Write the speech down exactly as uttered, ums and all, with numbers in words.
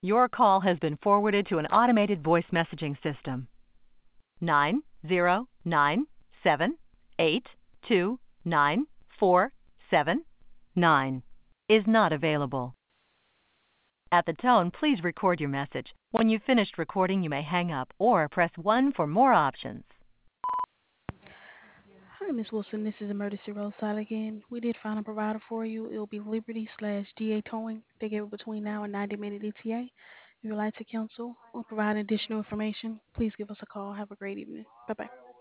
Your call has been forwarded to an automated voice messaging system. nine zero nine seven eight two nine four seven nine is not available. At the tone, please record your message. When you've finished recording, you may hang up or press one for more options. Hi, Miss Wilson. This is Emergency Roadside again. We did find a provider for you. It will be Liberty slash G A Towing. They give it between now and ninety minute E T A. If you would like to cancel or provide additional information, please give us a call. Have a great evening. Bye bye.